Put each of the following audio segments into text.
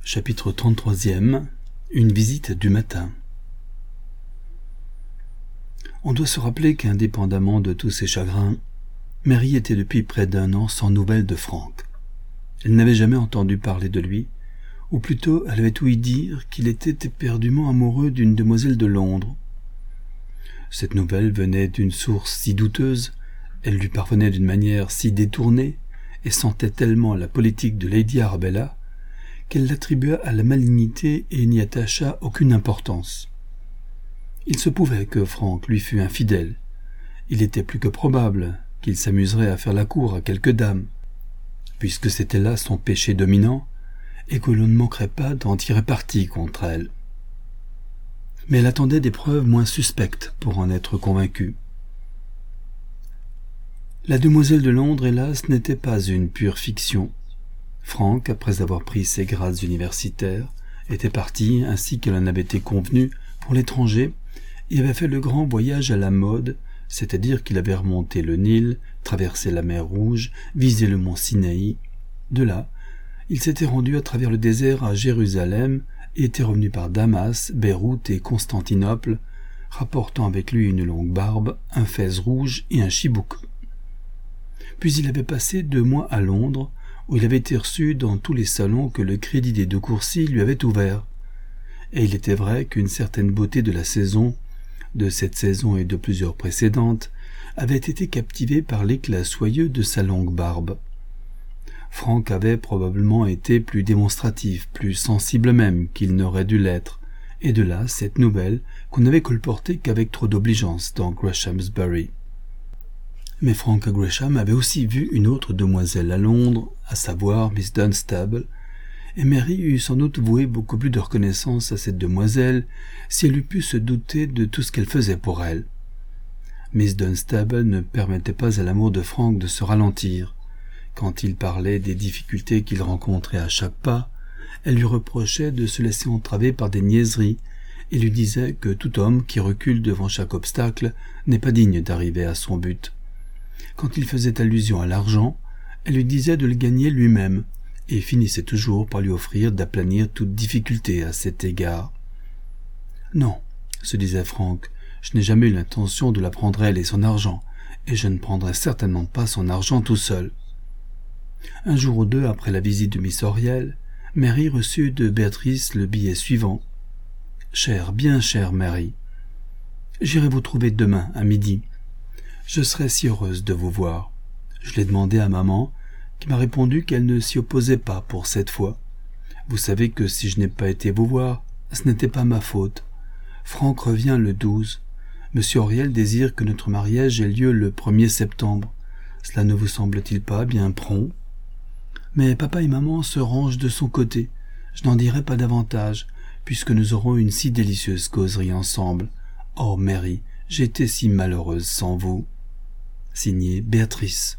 Chapitre 33e. Une visite du matin. On doit se rappeler qu'indépendamment de tous ses chagrins, Mary était depuis près d'1 an sans nouvelles de Frank. Elle n'avait jamais entendu parler de lui, ou plutôt elle avait ouï dire qu'il était éperdument amoureux d'une demoiselle de Londres. Cette nouvelle venait d'une source si douteuse, elle lui parvenait d'une manière si détournée, et sentait tellement la politique de Lady Arbella, qu'elle l'attribua à la malignité et n'y attacha aucune importance. Il se pouvait que Frank lui fût infidèle. Il était plus que probable qu'il s'amuserait à faire la cour à quelques dames, puisque c'était là son péché dominant, et que l'on ne manquerait pas d'en tirer parti contre elle. Mais elle attendait des preuves moins suspectes pour en être convaincue. La demoiselle de Londres, hélas, n'était pas une pure fiction. Frank, après avoir pris ses grades universitaires, était parti, ainsi qu'elle en avait été convenue, pour l'étranger, et avait fait le grand voyage à la mode, c'est-à-dire qu'il avait remonté le Nil, traversé la mer Rouge, visé le mont Sinaï. De là, il s'était rendu à travers le désert à Jérusalem et était revenu par Damas, Beyrouth et Constantinople, rapportant avec lui une longue barbe, un fez rouge et un chibouk. Puis il avait passé 2 mois à Londres, où il avait été reçu dans tous les salons que le Crédit des Deux Coursiers lui avait ouverts. Et il était vrai qu'une certaine beauté de la saison, de cette saison et de plusieurs précédentes, avait été captivée par l'éclat soyeux de sa longue barbe. Frank avait probablement été plus démonstratif, plus sensible même qu'il n'aurait dû l'être, et de là cette nouvelle qu'on n'avait colportée qu'avec trop d'obligeance dans Greshamsbury. Mais Frank Gresham avait aussi vu une autre demoiselle à Londres, à savoir Miss Dunstable, et Mary eût sans doute voué beaucoup plus de reconnaissance à cette demoiselle si elle eût pu se douter de tout ce qu'elle faisait pour elle. Miss Dunstable ne permettait pas à l'amour de Frank de se ralentir. Quand il parlait des difficultés qu'il rencontrait à chaque pas, elle lui reprochait de se laisser entraver par des niaiseries et lui disait que tout homme qui recule devant chaque obstacle n'est pas digne d'arriver à son but. Quand il faisait allusion à l'argent, elle lui disait de le gagner lui-même, et finissait toujours par lui offrir d'aplanir toute difficulté à cet égard. « Non, » se disait Frank, « je n'ai jamais eu l'intention de la prendre elle et son argent, et je ne prendrai certainement pas son argent tout seul. » Un jour ou 2 après la visite de Miss Oriel, Mary reçut de Béatrice le billet suivant. « Chère, bien chère Mary, j'irai vous trouver demain à midi. Je serai si heureuse de vous voir. Je l'ai demandé à maman, qui m'a répondu qu'elle ne s'y opposait pas pour cette fois. Vous savez que si je n'ai pas été vous voir, ce n'était pas ma faute. Franck revient le 12. Monsieur Oriel désire que notre mariage ait lieu le 1er septembre. Cela ne vous semble-t-il pas bien prompt? Mais papa et maman se rangent de son côté. Je n'en dirai pas davantage, puisque nous aurons une si délicieuse causerie ensemble. Oh Mary, j'ai été si malheureuse sans vous. » Signé Béatrice.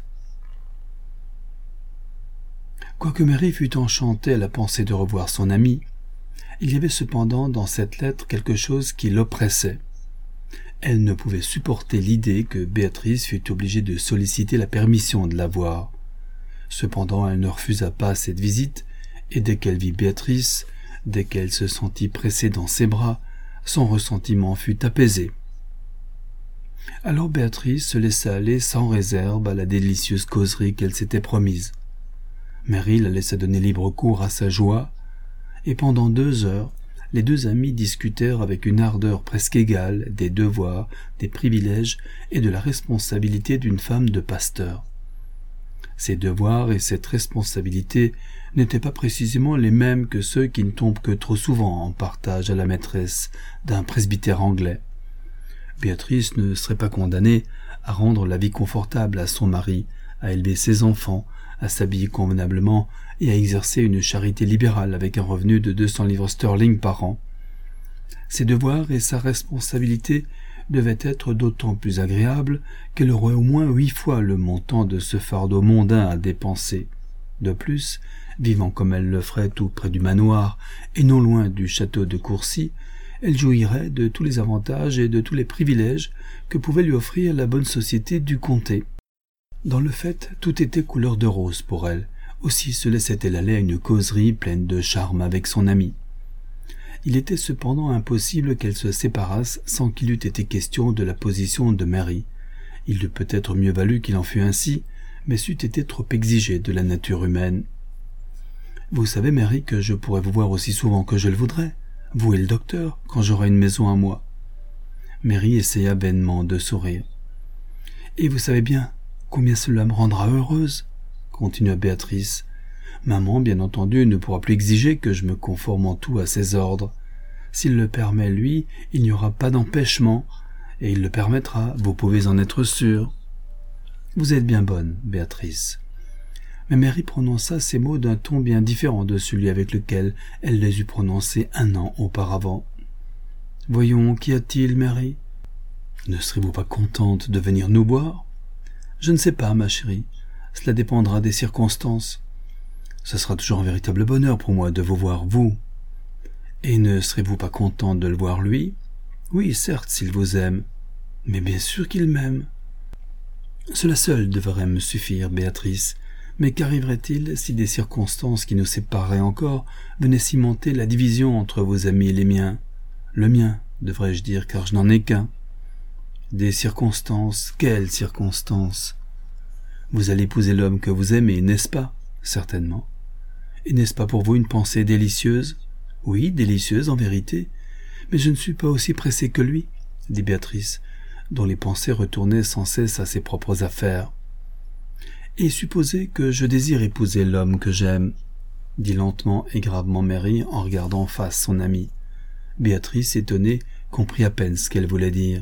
Quoique Mary fût enchantée à la pensée de revoir son amie, il y avait cependant dans cette lettre quelque chose qui l'oppressait. Elle ne pouvait supporter l'idée que Béatrice fût obligée de solliciter la permission de la voir. Cependant elle ne refusa pas cette visite, et dès qu'elle vit Béatrice, dès qu'elle se sentit pressée dans ses bras, son ressentiment fut apaisé. Alors Béatrice se laissa aller sans réserve à la délicieuse causerie qu'elle s'était promise. Mary la laissa donner libre cours à sa joie, et pendant 2 heures, les 2 amis discutèrent avec une ardeur presque égale des devoirs, des privilèges et de la responsabilité d'une femme de pasteur. Ces devoirs et cette responsabilité n'étaient pas précisément les mêmes que ceux qui ne tombent que trop souvent en partage à la maîtresse d'un presbytère anglais. Béatrice ne serait pas condamnée à rendre la vie confortable à son mari, à élever ses enfants, à s'habiller convenablement et à exercer une charité libérale avec un revenu de 200 livres sterling par an. Ses devoirs et sa responsabilité devaient être d'autant plus agréables qu'elle aurait au moins 8 fois le montant de ce fardeau mondain à dépenser. De plus, vivant comme elle le ferait tout près du manoir et non loin du château de Courcy, elle jouirait de tous les avantages et de tous les privilèges que pouvait lui offrir la bonne société du comté. Dans le fait, tout était couleur de rose pour elle, Aussi se laissait-elle aller à une causerie pleine de charme avec son amie. Il était cependant impossible qu'elles se séparassent sans qu'il eût été question de la position de Mary. Il eût peut-être mieux valu qu'il en fût ainsi, mais c'eût été trop exigé de la nature humaine. « Vous savez, Mary, que je pourrais vous voir aussi souvent que je le voudrais, vous et le docteur, quand j'aurai une maison à moi. » Mary essaya vainement de sourire. « Et vous savez bien combien cela me rendra heureuse, » continua Béatrice. « Maman, bien entendu, ne pourra plus exiger que je me conforme en tout à ses ordres. S'il le permet, lui, il n'y aura pas d'empêchement, et il le permettra, vous pouvez en être sûr. » « Vous êtes bien bonne, Béatrice. » Mais Mary prononça ces mots d'un ton bien différent de celui avec lequel elle les eut prononcés 1 an auparavant. « Voyons, qu'y a-t-il, Mary ? Ne serez-vous pas contente de venir nous voir ? » « Je ne sais pas, ma chérie. Cela dépendra des circonstances. Ce sera toujours un véritable bonheur pour moi de vous voir, vous. Et ne serez-vous pas contente de le voir, lui ? Oui, certes, s'il vous aime. Mais bien sûr qu'il m'aime. Cela seul devrait me suffire, Béatrice. Mais qu'arriverait-il si des circonstances qui nous sépareraient encore venaient cimenter la division entre vos amis et les miens ? Le mien, devrais-je dire, car je n'en ai qu'un. Des circonstances, quelles circonstances ? Vous allez épouser l'homme que vous aimez, n'est-ce pas ? Certainement. Et n'est-ce pas pour vous une pensée délicieuse ? Oui, délicieuse en vérité, mais je ne suis pas aussi pressée que lui, dit Béatrice, dont les pensées retournaient sans cesse à ses propres affaires. Et supposez que je désire épouser l'homme que j'aime, dit lentement et gravement Mary en regardant en face son amie. Béatrice, étonnée, comprit à peine ce qu'elle voulait dire.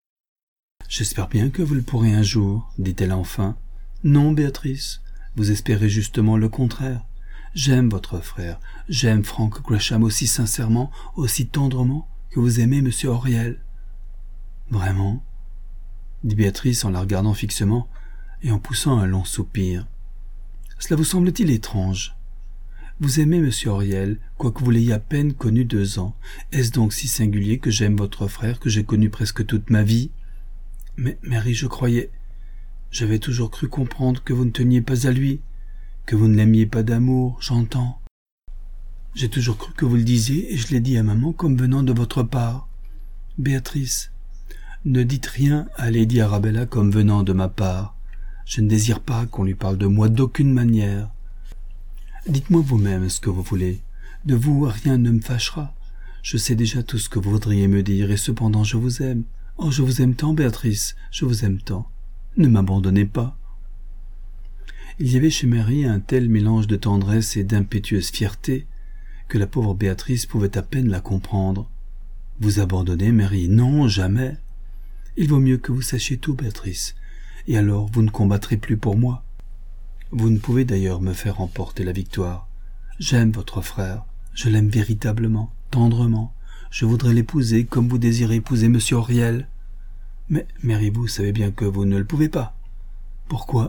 « J'espère bien que vous le pourrez un jour, dit-elle enfin. « Non, Béatrice, vous espérez justement le contraire. J'aime votre frère, j'aime Frank Gresham aussi sincèrement, aussi tendrement que vous aimez M. Auriel. »« Vraiment ?» dit Béatrice en la regardant fixement et en poussant un long soupir. « Cela vous semble-t-il étrange ? Vous aimez M. Auriel, quoique vous l'ayez à peine connu 2 ans. Est-ce donc si singulier que j'aime votre frère que j'ai connu presque toute ma vie ? Mais, Mary, j'avais toujours cru comprendre que vous ne teniez pas à lui, que vous ne l'aimiez pas d'amour, j'entends. J'ai toujours cru que vous le disiez et je l'ai dit à maman comme venant de votre part. Béatrice, ne dites rien à Lady Arabella comme venant de ma part. Je ne désire pas qu'on lui parle de moi d'aucune manière. Dites-moi vous-même ce que vous voulez. De vous, rien ne me fâchera. Je sais déjà tout ce que vous voudriez me dire et cependant je vous aime. Oh, je vous aime tant, Béatrice, je vous aime tant. Ne m'abandonnez pas. » Il y avait chez Mary un tel mélange de tendresse et d'impétueuse fierté que la pauvre Béatrice pouvait à peine la comprendre. « Vous abandonner, Mary ? Non, jamais. Il vaut mieux que vous sachiez tout, Béatrice, et alors vous ne combattrez plus pour moi. Vous ne pouvez d'ailleurs me faire remporter la victoire. J'aime votre frère, je l'aime véritablement, tendrement. Je voudrais l'épouser comme vous désirez épouser M. Auriel. Mais, Mary, vous savez bien que vous ne le pouvez pas. Pourquoi ?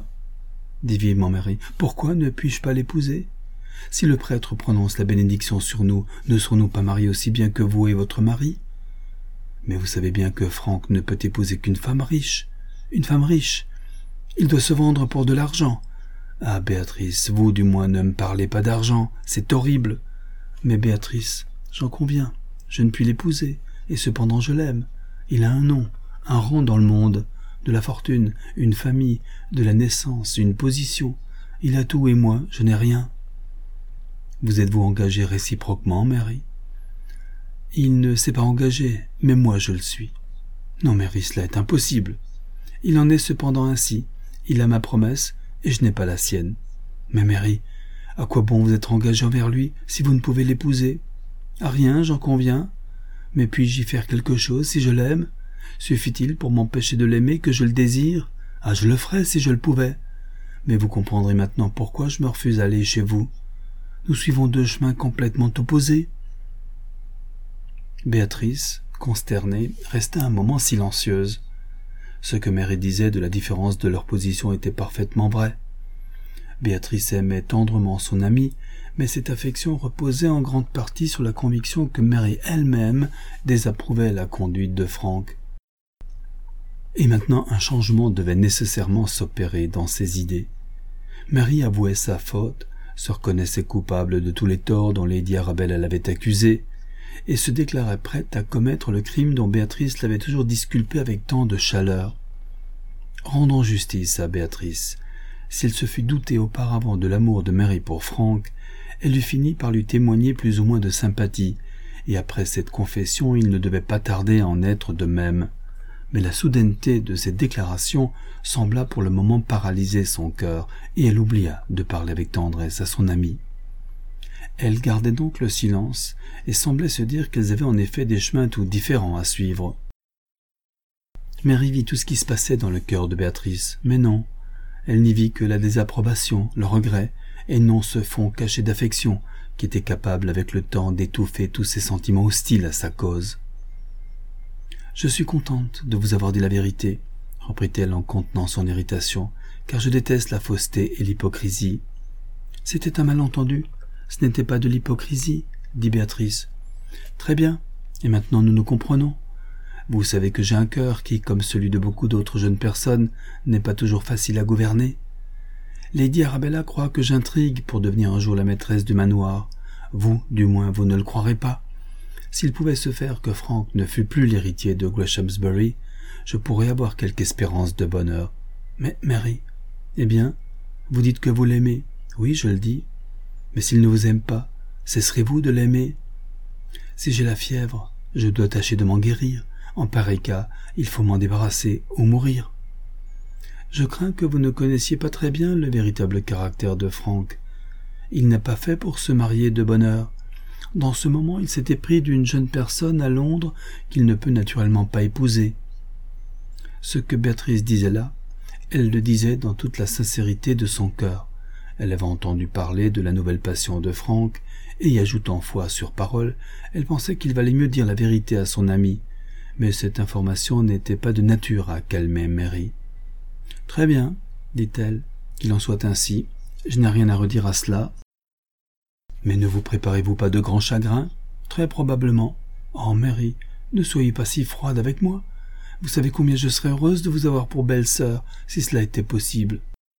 Dit vivement Mary. Pourquoi ne puis-je pas l'épouser ? Si le prêtre prononce la bénédiction sur nous, ne serons-nous pas mariés aussi bien que vous et votre mari ? Mais vous savez bien que Frank ne peut épouser qu'une femme riche. Une femme riche. Il doit se vendre pour de l'argent. Ah, Béatrice, vous du moins ne me parlez pas d'argent, c'est horrible. Mais Béatrice, j'en conviens, je ne puis l'épouser, et cependant je l'aime. Il a un nom, un rang dans le monde, de la fortune, une famille, de la naissance, une position. Il a tout et moi, je n'ai rien. Vous êtes-vous engagé réciproquement, Mary ? Il ne s'est pas engagé, mais moi je le suis. Non, Mary, cela est impossible. Il en est cependant ainsi. Il a ma promesse, et je n'ai pas la sienne. Mais Mary, à quoi bon vous être engagé envers lui si vous ne pouvez l'épouser ? À rien, j'en conviens. Mais puis-je y faire quelque chose si je l'aime ? Suffit-il pour m'empêcher de l'aimer que je le désire ? Ah, je le ferais si je le pouvais. Mais vous comprendrez maintenant pourquoi je me refuse à aller chez vous. Nous suivons 2 chemins complètement opposés. Béatrice, consternée, resta un moment silencieuse. Ce que Mary disait de la différence de leur position était parfaitement vrai. Béatrice aimait tendrement son amie, mais cette affection reposait en grande partie sur la conviction que Mary elle-même désapprouvait la conduite de Frank. Et maintenant un changement devait nécessairement s'opérer dans ses idées. Mary avouait sa faute, se reconnaissait coupable de tous les torts dont Lady Arabella l'avait accusée, et se déclarait prête à commettre le crime dont Béatrice l'avait toujours disculpé avec tant de chaleur. Rendons justice à Béatrice. S'il se fut douté auparavant de l'amour de Mary pour Frank, elle eut fini par lui témoigner plus ou moins de sympathie, et après cette confession il ne devait pas tarder à en être de même. Mais la soudaineté de cette déclaration sembla pour le moment paralyser son cœur, et elle oublia de parler avec tendresse à son amie. Elle gardait donc le silence, et semblait se dire qu'elles avaient en effet des chemins tout différents à suivre. Mary vit tout ce qui se passait dans le cœur de Béatrice, mais non, elle n'y vit que la désapprobation, le regret, et non ce fond caché d'affection qui était capable avec le temps d'étouffer tous ces sentiments hostiles à sa cause. « Je suis contente de vous avoir dit la vérité, » reprit-elle en contenant son irritation, « car je déteste la fausseté et l'hypocrisie. »« C'était un malentendu, ce n'était pas de l'hypocrisie, » dit Béatrice. « Très bien, et maintenant nous nous comprenons. Vous savez que j'ai un cœur qui, comme celui de beaucoup d'autres jeunes personnes, n'est pas toujours facile à gouverner. Lady Arabella croit que j'intrigue pour devenir un jour la maîtresse du manoir. Vous, du moins, vous ne le croirez pas. S'il pouvait se faire que Frank ne fût plus l'héritier de Greshamsbury, je pourrais avoir quelque espérance de bonheur. Mais, Mary, eh bien, vous dites que vous l'aimez. Oui, je le dis. Mais s'il ne vous aime pas, cesserez-vous de l'aimer? Si j'ai la fièvre, je dois tâcher de m'en guérir. En pareil cas, il faut m'en débarrasser ou mourir. Je crains que vous ne connaissiez pas très bien le véritable caractère de Frank. Il n'a pas fait pour se marier de bonne heure. Dans ce moment, il s'était pris d'une jeune personne à Londres qu'il ne peut naturellement pas épouser. Ce que Béatrice disait là, elle le disait dans toute la sincérité de son cœur. Elle avait entendu parler de la nouvelle passion de Frank, et y ajoutant foi sur parole, elle pensait qu'il valait mieux dire la vérité à son ami. Mais cette information n'était pas de nature à calmer Mary. « Très bien, dit-elle, qu'il en soit ainsi. Je n'ai rien à redire à cela. Mais ne vous préparez-vous pas de grands chagrins? Très probablement. Oh, Mary, ne soyez pas si froide avec moi. Vous savez combien je serais heureuse de vous avoir pour belle-sœur, si cela était possible.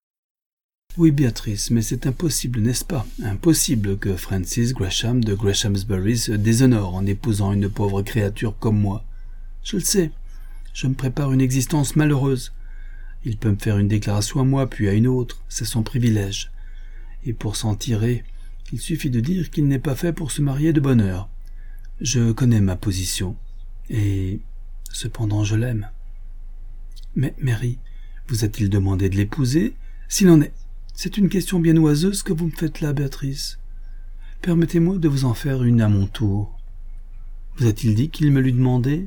Oui, Béatrice, mais c'est impossible, n'est-ce pas? Impossible que Francis Gresham de Greshamsbury se déshonore en épousant une pauvre créature comme moi. Je le sais. Je me prépare une existence malheureuse. Il peut me faire une déclaration à moi, puis à une autre. C'est son privilège. Et pour s'en tirer, il suffit de dire qu'il n'est pas fait pour se marier de bonne heure. Je connais ma position. Et cependant je l'aime. Mais, Mary, vous a-t-il demandé de l'épouser? S'il en est. C'est une question bien oiseuse que vous me faites là, Béatrice. Permettez-moi de vous en faire une à mon tour. Vous a-t-il dit qu'il me l'eût demandé?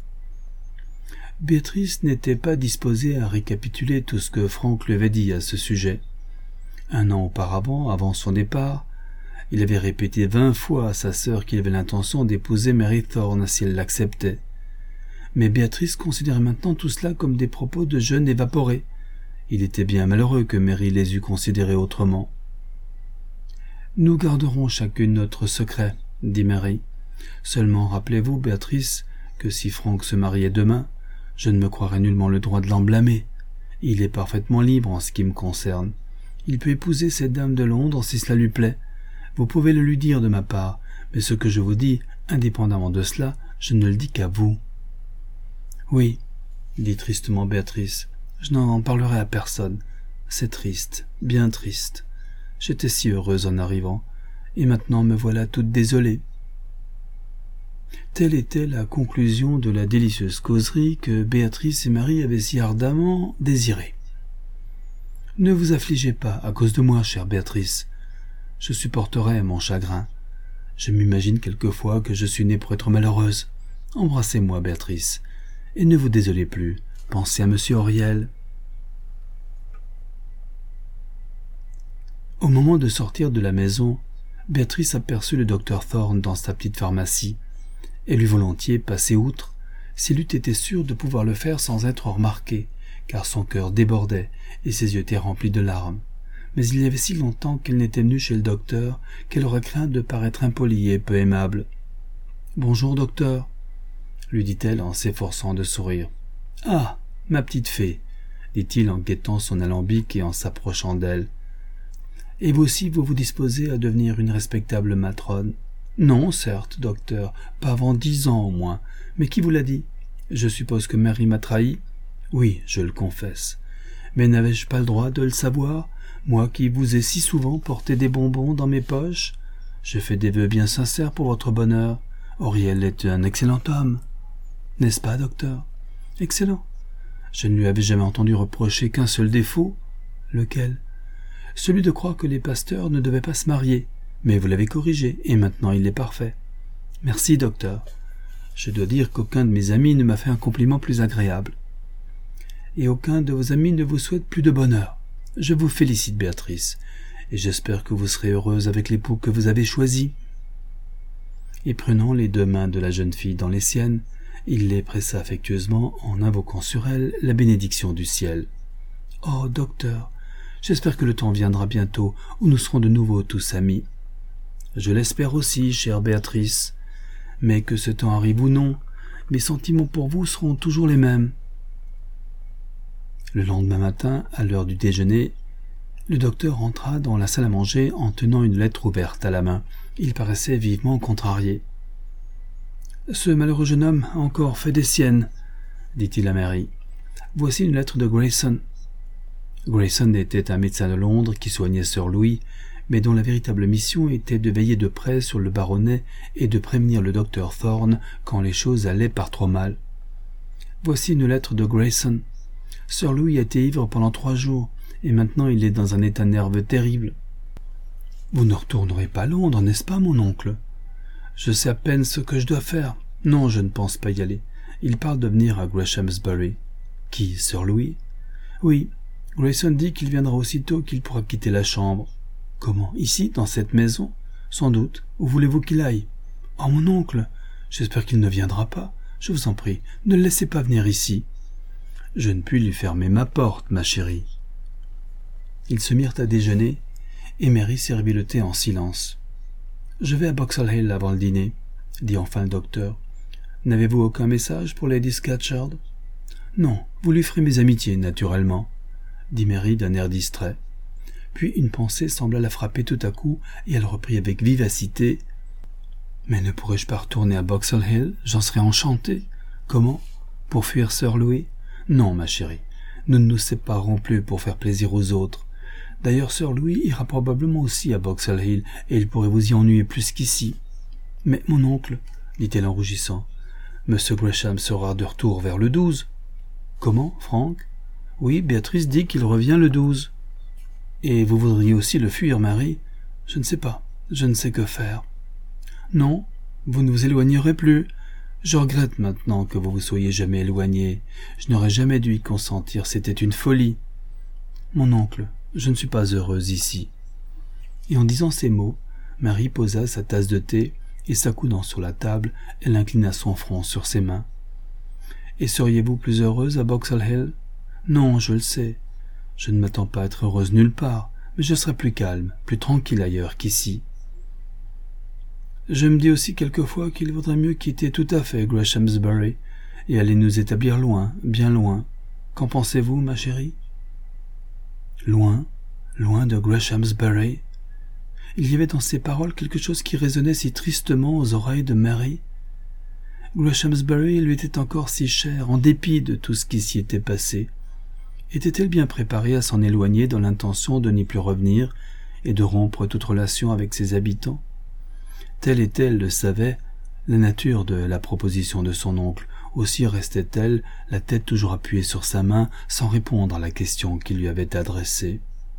Béatrice n'était pas disposée à récapituler tout ce que Frank lui avait dit à ce sujet. 1 an auparavant, avant son départ, il avait répété 20 fois à sa sœur qu'il avait l'intention d'épouser Mary Thorne si elle l'acceptait. Mais Béatrice considérait maintenant tout cela comme des propos de jeunes évaporés. Il était bien malheureux que Mary les eût considérés autrement. « Nous garderons chacune notre secret, » dit Mary. « Seulement rappelez-vous, Béatrice, que si Frank se mariait demain, je ne me croirais nullement le droit de l'en blâmer. Il est parfaitement libre en ce qui me concerne. Il peut épouser cette dame de Londres si cela lui plaît. Vous pouvez le lui dire de ma part, mais ce que je vous dis, indépendamment de cela, je ne le dis qu'à vous. »« Oui, » dit tristement Béatrice, « je n'en parlerai à personne. C'est triste, bien triste. J'étais si heureuse en arrivant, et maintenant me voilà toute désolée. » Telle était la conclusion de la délicieuse causerie que Béatrice et Marie avaient si ardemment désirée. « Ne vous affligez pas à cause de moi, chère Béatrice. Je supporterai mon chagrin. Je m'imagine quelquefois que je suis née pour être malheureuse. Embrassez-moi, Béatrice, et ne vous désolez plus. Pensez à monsieur Auriel. » Au moment de sortir de la maison, Béatrice aperçut le docteur Thorne dans sa petite pharmacie. Elle eût volontiers passé outre, s'il eût été sûr de pouvoir le faire sans être remarqué, car son cœur débordait et ses yeux étaient remplis de larmes. Mais il y avait si longtemps qu'elle n'était venue chez le docteur qu'elle aurait craint de paraître impolie et peu aimable. « Bonjour, docteur, » lui dit-elle en s'efforçant de sourire. « Ah, ma petite fée, dit-il en guettant son alambic et en s'approchant d'elle. Et vous aussi, vous vous disposez à devenir une respectable matrone? Non, certes, docteur, pas avant 10 ans au moins. Mais qui vous l'a dit? Je suppose que Mary m'a trahi? Oui, je le confesse. Mais n'avais-je pas le droit de le savoir, moi qui vous ai si souvent porté des bonbons dans mes poches? J'ai fait des vœux bien sincères pour votre bonheur. Auriel est un excellent homme. N'est-ce pas, docteur? Excellent. Je ne lui avais jamais entendu reprocher qu'un seul défaut. Lequel? Celui de croire que les pasteurs ne devaient pas se marier. Mais vous l'avez corrigé, et maintenant il est parfait. Merci, docteur. Je dois dire qu'aucun de mes amis ne m'a fait un compliment plus agréable. Et aucun de vos amis ne vous souhaite plus de bonheur. Je vous félicite, Béatrice, et j'espère que vous serez heureuse avec l'époux que vous avez choisi. Et prenant les 2 mains de la jeune fille dans les siennes, il les pressa affectueusement en invoquant sur elle la bénédiction du ciel. « Oh, docteur, j'espère que le temps viendra bientôt où nous serons de nouveau tous amis. »« Je l'espère aussi, chère Béatrice. Mais que ce temps arrive ou non, mes sentiments pour vous seront toujours les mêmes. » Le lendemain matin, à l'heure du déjeuner, le docteur entra dans la salle à manger en tenant une lettre ouverte à la main. Il paraissait vivement contrarié. « Ce malheureux jeune homme a encore fait des siennes, » dit-il à Mary. « Voici une lettre de Grayson. » Grayson était un médecin de Londres qui soignait Sir Louis, mais dont la véritable mission était de veiller de près sur le baronnet et de prévenir le docteur Thorne quand les choses allaient par trop mal. « Voici une lettre de Grayson. Sir Louis a été ivre pendant 3 jours, et maintenant il est dans un état nerveux terrible. »« Vous ne retournerez pas à Londres, n'est-ce pas, mon oncle ? » ?»« Je sais à peine ce que je dois faire. Non, je ne pense pas y aller. Il parle de venir à Greshamsbury. »« Qui, Sir Louis ? » ?»« Oui. Grayson dit qu'il viendra aussitôt qu'il pourra quitter la chambre. »« Comment, ici, dans cette maison ? » ?»« Sans doute. Où voulez-vous qu'il aille ? » ?»« Oh, mon oncle, j'espère qu'il ne viendra pas. Je vous en prie, ne le laissez pas venir ici. » Je ne puis lui fermer ma porte, ma chérie. Ils se mirent à déjeuner, et Mary servit le thé en silence. « Je vais à Boxall Hill avant le dîner, » dit enfin le docteur. « N'avez-vous aucun message pour Lady Scatcherd ?»« Non, vous lui ferez mes amitiés, naturellement, » dit Mary d'un air distrait. Puis une pensée sembla la frapper tout à coup, et elle reprit avec vivacité. « Mais ne pourrais-je pas retourner à Boxall Hill? J'en serais enchantée. Comment? Pour fuir Sir Louis? Non, ma chérie, nous ne nous séparerons plus pour faire plaisir aux autres. D'ailleurs, Sir Louis ira probablement aussi à Boxall Hill, et il pourrait vous y ennuyer plus qu'ici. Mais mon oncle, dit-elle en rougissant, M. Gresham sera de retour vers le 12. Comment, Franck? Oui, Béatrice dit qu'il revient le 12. Et vous voudriez aussi le fuir, Marie? Je ne sais pas, je ne sais que faire. Non, vous ne vous éloignerez plus. Je regrette maintenant que vous vous soyez jamais éloigné. Je n'aurais jamais dû y consentir, c'était une folie. Mon oncle, je ne suis pas heureuse ici. Et en disant ces mots, Marie posa sa tasse de thé, et s'accoudant sur la table, elle inclina son front sur ses mains. Et seriez-vous plus heureuse à Boxall Hill? Non, je le sais. Je ne m'attends pas à être heureuse nulle part, mais je serai plus calme, plus tranquille ailleurs qu'ici. Je me dis aussi quelquefois qu'il vaudrait mieux quitter tout à fait Greshamsbury et aller nous établir loin, bien loin. Qu'en pensez-vous, ma chérie? Loin, loin de Greshamsbury. Il y avait dans ces paroles quelque chose qui résonnait si tristement aux oreilles de Mary. Greshamsbury lui était encore si cher, en dépit de tout ce qui s'y était passé. Était-elle bien préparée à s'en éloigner dans l'intention de n'y plus revenir et de rompre toute relation avec ses habitants? Telle et telle le savait, la nature de la proposition de son oncle, aussi restait-elle, la tête toujours appuyée sur sa main, sans répondre à la question qu'il lui avait adressée.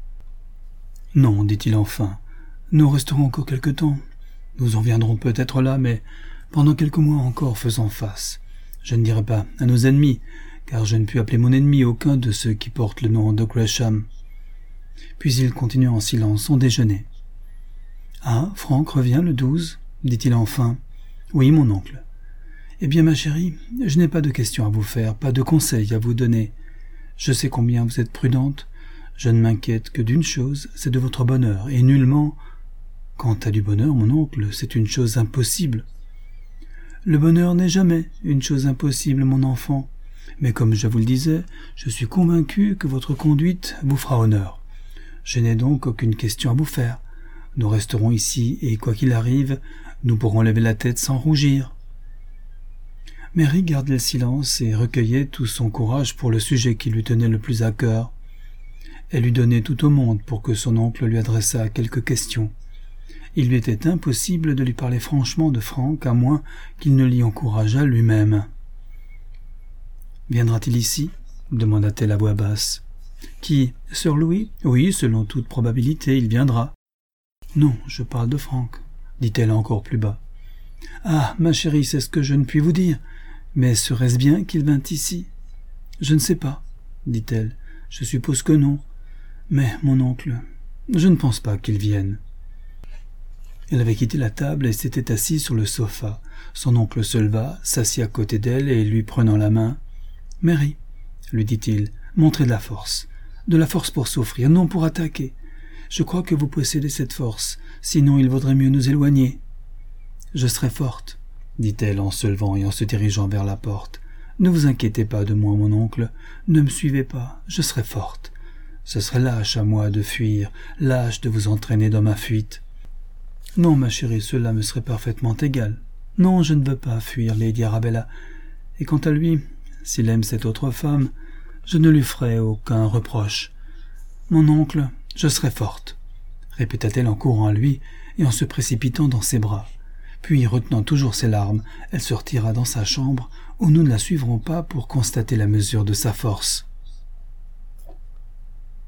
« Non, dit-il enfin, nous resterons encore quelque temps. Nous en viendrons peut-être là, mais pendant quelques mois encore faisons face. Je ne dirai pas à nos ennemis, car je ne puis appeler mon ennemi aucun de ceux qui portent le nom de Gresham. » Puis il continua en silence son déjeuner. « Ah, Franck revient le 12 ?» dit-il enfin. « Oui, mon oncle. »« Eh bien, ma chérie, je n'ai pas de questions à vous faire, pas de conseils à vous donner. Je sais combien vous êtes prudente. Je ne m'inquiète que d'une chose, c'est de votre bonheur, et nullement... Quant à du bonheur, mon oncle, c'est une chose impossible. Le bonheur n'est jamais une chose impossible, mon enfant. Mais comme je vous le disais, je suis convaincu que votre conduite vous fera honneur. Je n'ai donc aucune question à vous faire. Nous resterons ici et, quoi qu'il arrive, nous pourrons lever la tête sans rougir. » Mary gardait le silence et recueillait tout son courage pour le sujet qui lui tenait le plus à cœur. Elle lui donnait tout au monde pour que son oncle lui adressât quelques questions. Il lui était impossible de lui parler franchement de Frank, à moins qu'il ne l'y encourageât lui-même. « Viendra-t-il ici ?» demanda-t-elle à voix basse. « Qui, Sir Louis ? Oui, selon toute probabilité, il viendra. »« Non, je parle de Frank, » dit-elle encore plus bas. « Ah, ma chérie, c'est ce que je ne puis vous dire. Mais serait-ce bien qu'il vînt ici ? » ?»« Je ne sais pas, » dit-elle. « Je suppose que non. Mais, mon oncle, je ne pense pas qu'il vienne. » Elle avait quitté la table et s'était assise sur le sofa. Son oncle se leva, s'assit à côté d'elle et lui prenant la main. « Mary, » lui dit-il, « montrez de la force pour souffrir, non pour attaquer. Je crois que vous possédez cette force, sinon il vaudrait mieux nous éloigner. »« Je serai forte, » dit-elle en se levant et en se dirigeant vers la porte. « Ne vous inquiétez pas de moi, mon oncle, ne me suivez pas, je serai forte. Ce serait lâche à moi de fuir, lâche de vous entraîner dans ma fuite. » « Non, ma chérie, cela me serait parfaitement égal. Non, je ne veux pas fuir, Lady Arabella. Et quant à lui, s'il aime cette autre femme, je ne lui ferai aucun reproche. Mon oncle, je serai forte, » répéta-t-elle en courant à lui et en se précipitant dans ses bras. Puis, retenant toujours ses larmes, elle se retira dans sa chambre, où nous ne la suivrons pas pour constater la mesure de sa force.